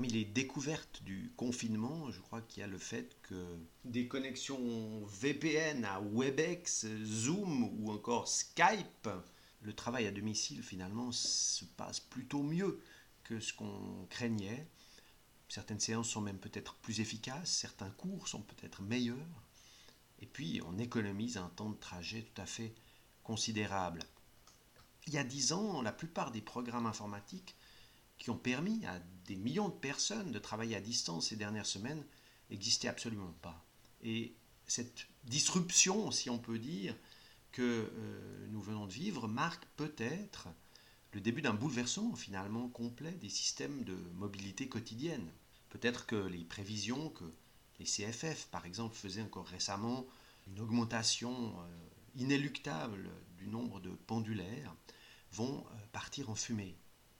Parmi les découvertes du confinement, je crois qu'il y a le fait que des connexions VPN à Webex, Zoom ou encore Skype, le travail à domicile finalement se passe plutôt mieux que ce qu'on craignait. Certaines séances sont même peut-être plus efficaces, certains cours sont peut-être meilleurs. Et puis on économise un temps de trajet tout à fait considérable. Il y a 10 ans, la plupart des programmes informatiques qui ont permis à des millions de personnes de travailler à distance ces dernières semaines n'existaient absolument pas. Et cette disruption, si on peut dire, que nous venons de vivre marque peut-être le début d'un bouleversement finalement complet des systèmes de mobilité quotidienne. Peut-être que les prévisions que les CFF, par exemple, faisaient encore récemment, une augmentation inéluctable du nombre de pendulaires, vont partir en fumée.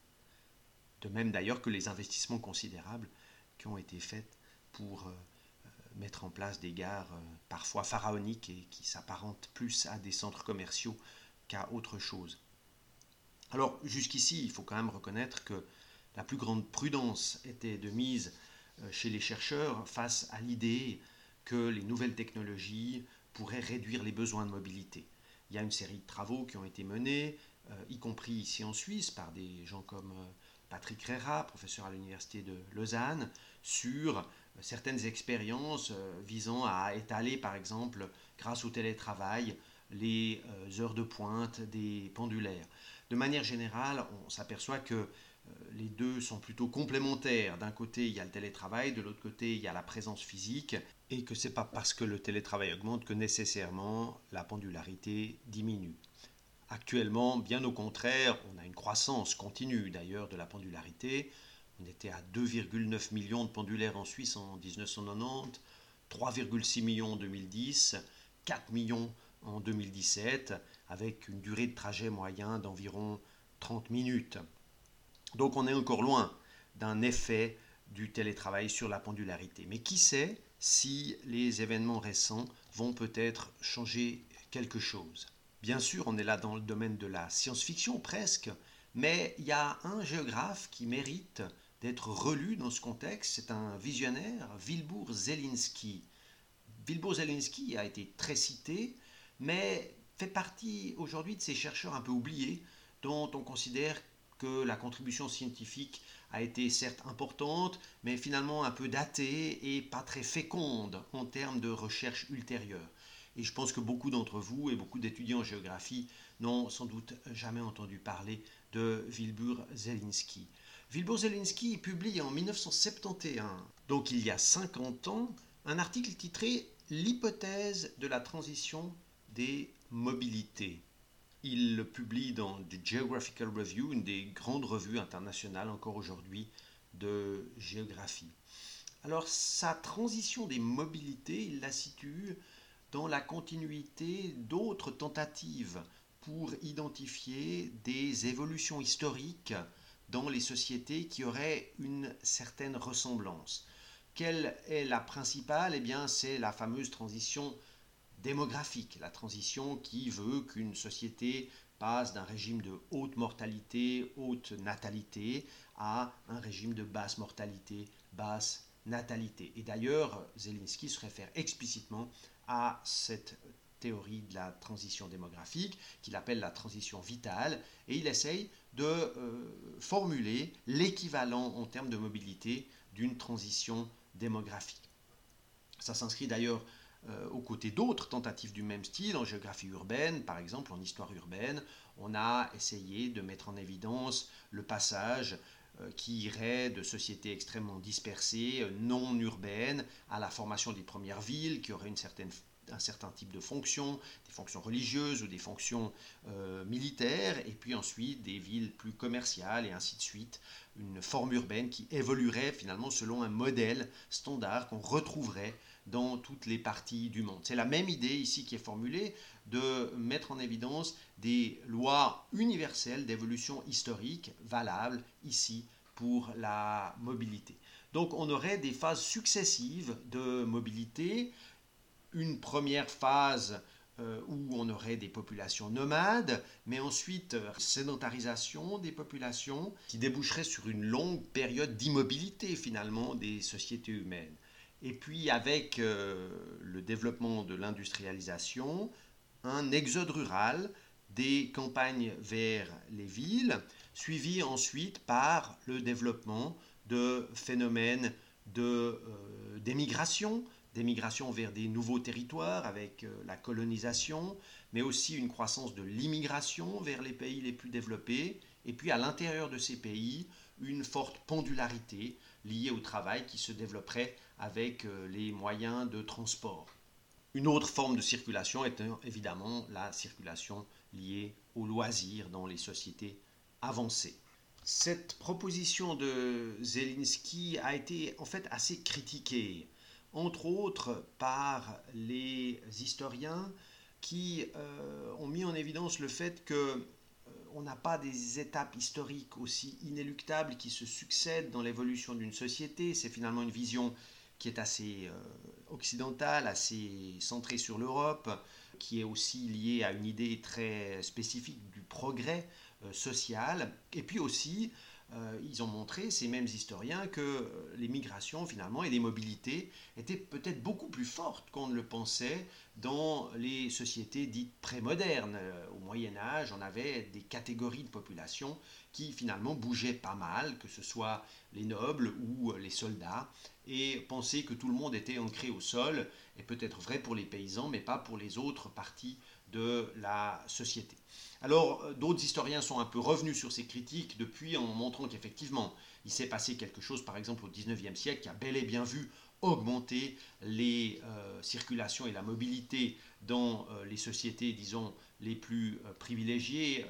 De même d'ailleurs que les investissements considérables qui ont été faits pour mettre en place des gares parfois pharaoniques et qui s'apparentent plus à des centres commerciaux qu'à autre chose. Alors jusqu'ici, il faut quand même reconnaître que la plus grande prudence était de mise chez les chercheurs face à l'idée que les nouvelles technologies pourraient réduire les besoins de mobilité. Il y a une série de travaux qui ont été menés, y compris ici en Suisse, par des gens comme Patrick Rera, professeur à l'université de Lausanne, sur certaines expériences visant à étaler, par exemple, grâce au télétravail, les heures de pointe des pendulaires. De manière générale, on s'aperçoit que les deux sont plutôt complémentaires. D'un côté, il y a le télétravail, de l'autre côté, il y a la présence physique, et que ce n'est pas parce que le télétravail augmente que nécessairement la pendularité diminue. Actuellement, bien au contraire, on a une croissance continue d'ailleurs de la pendularité. On était à 2,9 millions de pendulaires en Suisse en 1990, 3,6 millions en 2010, 4 millions en 2017, avec une durée de trajet moyen d'environ 30 minutes. Donc on est encore loin d'un effet du télétravail sur la pendularité. Mais qui sait si les événements récents vont peut-être changer quelque chose. Bien sûr, on est là dans le domaine de la science-fiction presque, mais il y a un géographe qui mérite d'être relu dans ce contexte, c'est un visionnaire, Wilbur Zielinski. Wilbur Zielinski a été très cité, mais fait partie aujourd'hui de ces chercheurs un peu oubliés, dont on considère que la contribution scientifique a été certes importante, mais finalement un peu datée et pas très féconde en termes de recherche ultérieure. Et je pense que beaucoup d'entre vous et beaucoup d'étudiants en géographie n'ont sans doute jamais entendu parler de Wilbur Zielinski. Wilbur Zielinski publie en 1971, donc il y a 50 ans, un article titré L'hypothèse de la transition des mobilités. Il le publie dans The Geographical Review, une des grandes revues internationales encore aujourd'hui de géographie. Alors sa transition des mobilités, il la situe dans la continuité d'autres tentatives pour identifier des évolutions historiques dans les sociétés qui auraient une certaine ressemblance. Quelle est la principale ? Eh bien, c'est la fameuse transition démographique, la transition qui veut qu'une société passe d'un régime de haute mortalité, haute natalité, à un régime de basse mortalité, basse natalité. Et d'ailleurs, Zielinski se réfère explicitement à cette théorie de la transition démographique, qu'il appelle la transition vitale, et il essaye de formuler l'équivalent en termes de mobilité d'une transition démographique. Ça s'inscrit d'ailleurs aux côtés d'autres tentatives du même style, en géographie urbaine, par exemple en histoire urbaine, on a essayé de mettre en évidence le passage qui irait de sociétés extrêmement dispersées, non urbaines, à la formation des premières villes, qui auraient un certain type de fonctions, des fonctions religieuses ou des fonctions militaires, et puis ensuite des villes plus commerciales et ainsi de suite, une forme urbaine qui évoluerait finalement selon un modèle standard qu'on retrouverait dans toutes les parties du monde. C'est la même idée ici qui est formulée de mettre en évidence des lois universelles d'évolution historique valables ici pour la mobilité. Donc on aurait des phases successives de mobilité, une première phase où on aurait des populations nomades, mais ensuite sédentarisation des populations qui déboucherait sur une longue période d'immobilité finalement des sociétés humaines. Et puis avec le développement de l'industrialisation, un exode rural des campagnes vers les villes, suivi ensuite par le développement de phénomènes d'émigration, d'émigration vers des nouveaux territoires avec la colonisation, mais aussi une croissance de l'immigration vers les pays les plus développés, et puis à l'intérieur de ces pays, une forte pendularité liée au travail qui se développerait avec les moyens de transport. Une autre forme de circulation est évidemment la circulation liée aux loisirs dans les sociétés avancées. Cette proposition de Zelensky a été en fait assez critiquée, entre autres par les historiens qui ont mis en évidence le fait que on n'a pas des étapes historiques aussi inéluctables qui se succèdent dans l'évolution d'une société. C'est finalement une vision qui est assez occidentale, assez centrée sur l'Europe, qui est aussi liée à une idée très spécifique du progrès social. Et puis aussi, ils ont montré, ces mêmes historiens, que les migrations finalement et les mobilités étaient peut-être beaucoup plus fortes qu'on ne le pensait dans les sociétés dites prémodernes. Au Moyen-Âge, on avait des catégories de population qui finalement bougeaient pas mal, que ce soit les nobles ou les soldats, et penser que tout le monde était ancré au sol est peut-être vrai pour les paysans, mais pas pour les autres parties de la société. Alors, d'autres historiens sont un peu revenus sur ces critiques depuis en montrant qu'effectivement, il s'est passé quelque chose, par exemple au XIXe siècle, qui a bel et bien vu augmenter les circulations et la mobilité dans les sociétés, disons, les plus privilégiées,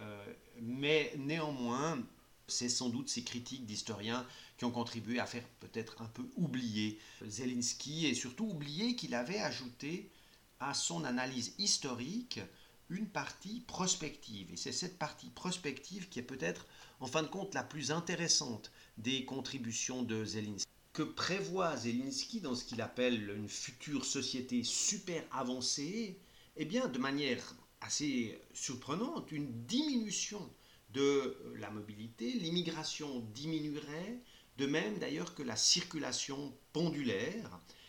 mais néanmoins, c'est sans doute ces critiques d'historiens qui ont contribué à faire peut-être un peu oublier Zelensky et surtout oublier qu'il avait ajouté à son analyse historique une partie prospective. Et c'est cette partie prospective qui est peut-être, en fin de compte, la plus intéressante des contributions de Zelensky. Que prévoit Zelensky dans ce qu'il appelle une future société super avancée? Eh bien, de manière assez surprenante, une diminution de la mobilité, l'immigration diminuerait, de même d'ailleurs que la circulation pendulaire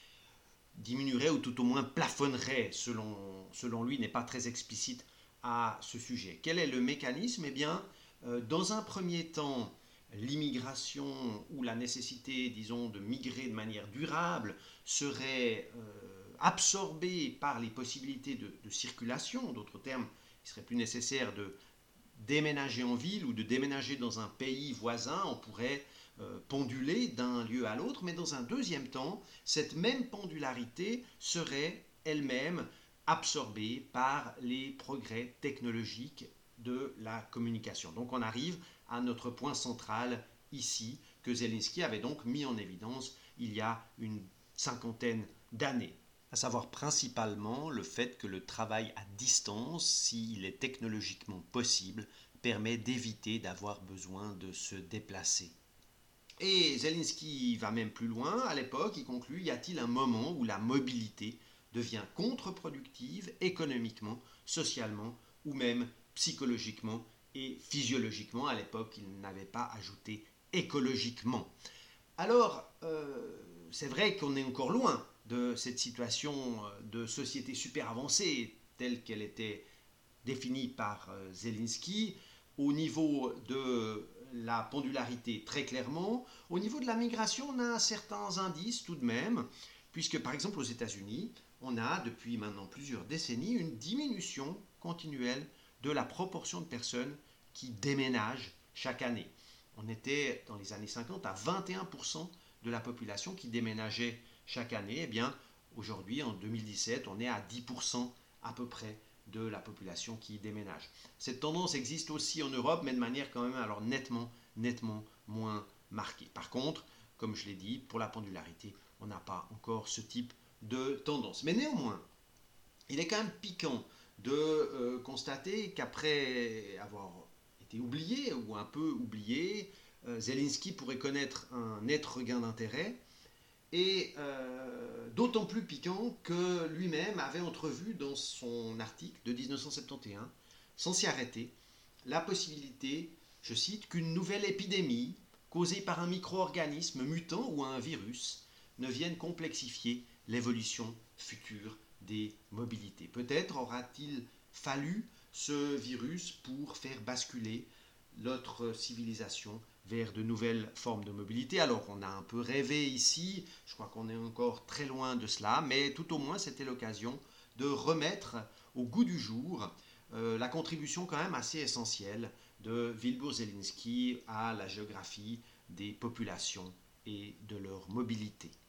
diminuerait ou tout au moins plafonnerait, selon lui, n'est pas très explicite à ce sujet. Quel est le mécanisme? Eh bien, dans un premier temps, l'immigration ou la nécessité, disons, de migrer de manière durable serait absorbée par les possibilités de circulation. D'autres termes, il serait plus nécessaire de déménager en ville ou de déménager dans un pays voisin. On pourrait penduler d'un lieu à l'autre, mais dans un deuxième temps, cette même pendularité serait elle-même absorbée par les progrès technologiques de la communication. Donc on arrive à notre point central ici, que Zelensky avait donc mis en évidence il y a une cinquantaine d'années, à savoir principalement le fait que le travail à distance, s'il est technologiquement possible, permet d'éviter d'avoir besoin de se déplacer. Et Zelensky va même plus loin, à l'époque, il conclut, y a-t-il un moment où la mobilité devient contre-productive économiquement, socialement ou même psychologiquement et physiologiquement? À l'époque, il n'avait pas ajouté écologiquement. Alors, c'est vrai qu'on est encore loin de cette situation de société super avancée telle qu'elle était définie par Zelensky, au niveau de la pendularité très clairement. Au niveau de la migration, on a certains indices tout de même, puisque par exemple aux États-Unis, on a depuis maintenant plusieurs décennies une diminution continuelle de la proportion de personnes qui déménagent chaque année. On était dans les années 50 à 21% de la population qui déménageait chaque année. Eh bien, aujourd'hui, en 2017, on est à 10% à peu près de la population qui déménage. Cette tendance existe aussi en Europe, mais de manière quand même alors nettement moins marquée. Par contre, comme je l'ai dit, pour la pendularité, on n'a pas encore ce type de tendance. Mais néanmoins, il est quand même piquant de constater qu'après avoir été oublié ou un peu oublié, Zelensky pourrait connaître un net regain d'intérêt et d'autant plus piquant que lui-même avait entrevu dans son article de 1971, sans s'y arrêter, la possibilité, je cite, qu'une nouvelle épidémie causée par un micro-organisme mutant ou un virus ne vienne complexifier l'évolution future des mobilités. Peut-être aura-t-il fallu ce virus pour faire basculer notre civilisation vers de nouvelles formes de mobilité. Alors on a un peu rêvé ici, je crois qu'on est encore très loin de cela, mais tout au moins c'était l'occasion de remettre au goût du jour la contribution quand même assez essentielle de Wilbur Zielinski à la géographie des populations et de leur mobilité.